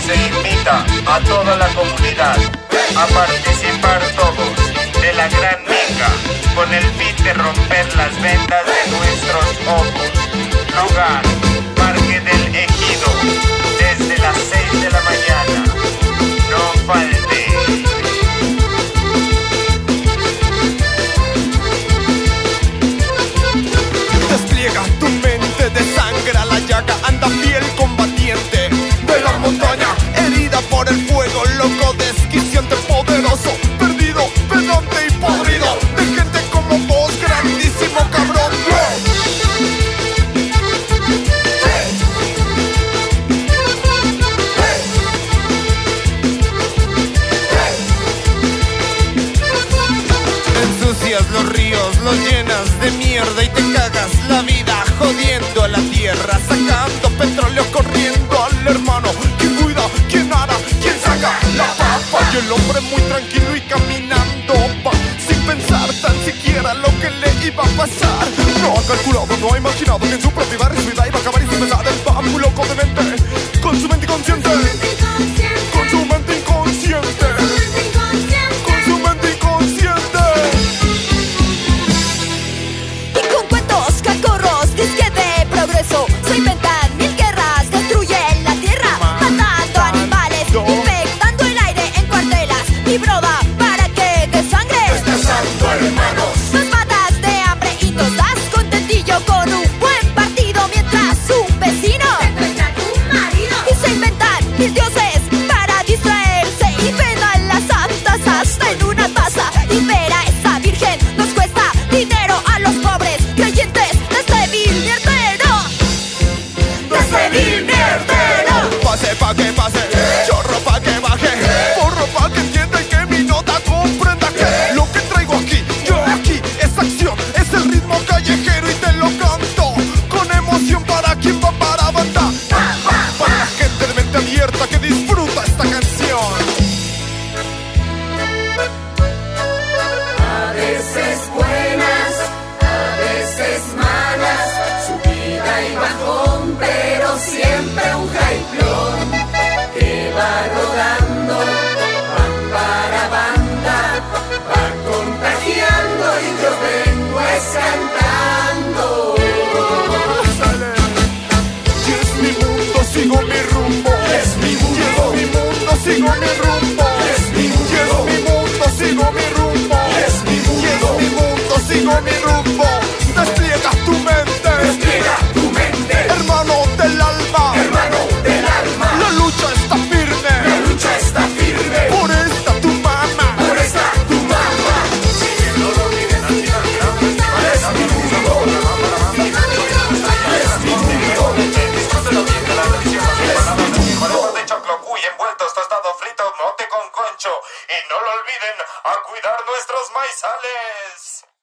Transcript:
Se invita a toda la comunidad a participar todos de la gran minga con el fin de romper las vendas de nuestros ojos. Lugar, Parque del Ejido, desde las 6 de la mañana. No falte. Despliega tu mente, desangra la llaga, anda fiel combatiente de la montaña, herida por el fuego, loco, desquiciante, poderoso, perdido, pedante y podrido, de gente como vos, grandísimo cabrón. Ensucias los ríos, los llenas de mierda y te cagas la vida jodiendo a la tierra, sacando petróleo, corriendo al hermano. ¿Quién cuida? ¿Quién hará? ¿Quién saca la papa? Y el hombre muy tranquilo y caminando va, sin pensar tan siquiera lo que le iba a pasar. No ha calculado, no ha imaginado que en su propia barrio su vida iba a acabar y sin pensar. El va muy loco de mente, con su mente inconsciente, con su mente inconsciente. Se inventan mil guerras, destruyen la tierra, matando animales, infectando el aire en cuartelas. Mi broda, para que de sangre destrozando hermanos. Nos matas de hambre y nos das contentillo con un buen partido, mientras un vecino encuentra tu marido. Y se inventan mil dioses para distraerse y ven a las santas hasta en una taza. Y ver a esa virgen nos cuesta dinero a los pobres creyentes de este vil mierdero. Pase pa' que pase, chorro pa' que baje, porro pa' que entienda y que mi nota comprenda que lo que traigo aquí, yo aquí, es acción, es el ritmo callejero y te lo canto con emoción para quien va para banda, para la gente de mente abierta que disfruta esta canción. A veces buenas, a veces malas, subida y bajón, pero siempre un jaiplón que va rodando, van para banda, va contagiando y yo vengo es cantando. Y es mi mundo, sigo mi rumbo, es mi mundo, y es mi mundo, sigo mi rumbo, es mi mundo, y es mi mundo, sigo mi rumbo, es mi mundo, y es mi mundo, sigo mi rumbo. Despliega tu mente, Despliega tu mente, hermano del alma, hermano del alma. la lucha está firme, La lucha está firme, por esta tu mamá, por esta tu mamá. No lo olviden, al final gran festival de la música. Es mi mundo, Disfrútelo bien de la tradición, las empanadas de frijoles de choclo, cuy envueltos, tostado frito, mote con concho. Y no lo olviden, a cuidar nuestros maizales.